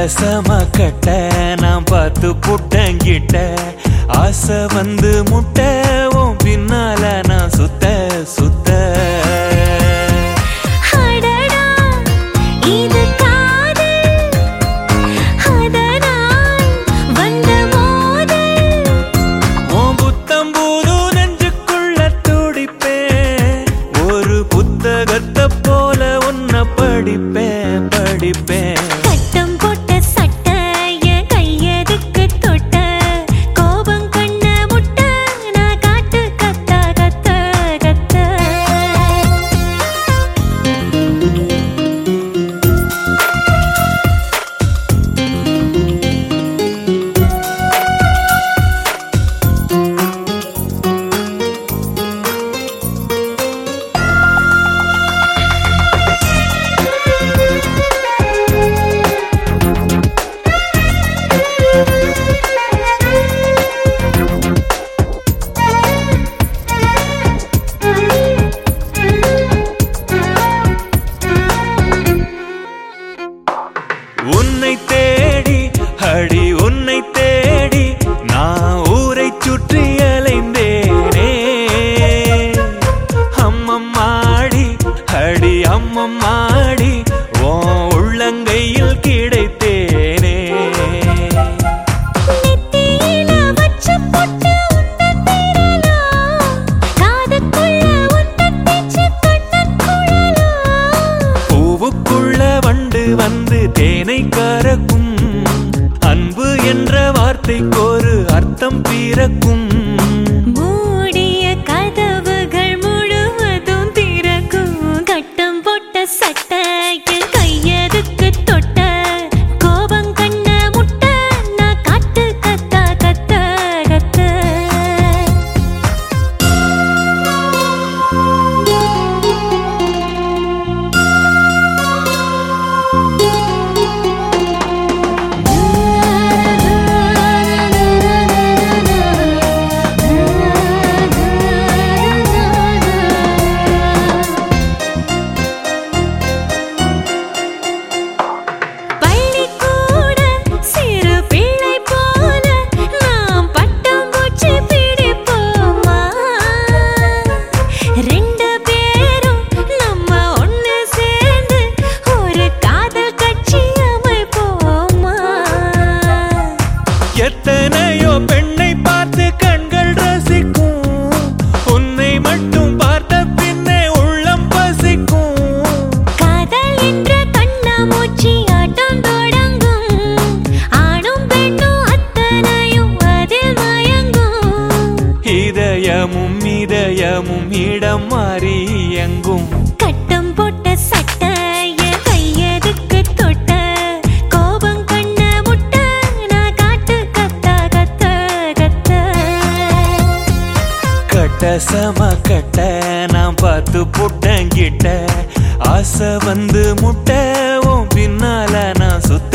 சம கட்ட நான் பார்த்து புட்டங்கிட்ட ஆசை வந்து முட்டவும் பின்னால நான் சுத்த சுத்த படிப்பேன் படிப்பேன் கட்டம் போட்ட சட்டை என் கையதுக்கு தொட்ட கோபம் கண்ண முட்டை நான் காட்டு கத்த கத்த கத்த உன்னை தேடி அடி உன்னை தேடி நான் ஊரை சுற்றி அலைந்தேனே அம்மம்மாடி அடி அம்மம்மாடி ஓ உள்ளங்கையில் கிடைத்தேனே பூவுக்குள்ள வண்டு வந்து தேனை கறக்கும் அன்பு என்ற வார்த்தைக்கு ஒரு அர்த்தம் பிறக்கும் மூடிய கதவுகள் முழுவதும் திறக்கும் கட்டம் போட்ட சட்டை என் கையதுக்கு தொட்ட கோபம் கண்ண முட்டை நான் காட்டு கத்த கத்த கத்த எத்தனையோ பெண்ணை பார்த்து கண்கள் ரசிக்கும் உன்னை மட்டும் பார்த்த பின்னே உள்ளம் பசிக்கும் காதல் என்ற கண்ணாமூச்சி ஆட்டம் தொடங்கும் ஆணும் பெண்ணும் அத்தனையும் அதில் மயங்கும் இதயமும் இதயமும் இடம் மாறி எங்கும் கட்டம் போட்ட சட்டை என் கையதுக்கு தொட்ட கோபம் கண்ண முட்டை நான் காட்டு கத்த கத்த கத்த கட்ட சம கட்ட நான் பார்த்து புட்டங்கிட்ட ஆசை வந்து முட்டவும் பின்னால நான் சுத்த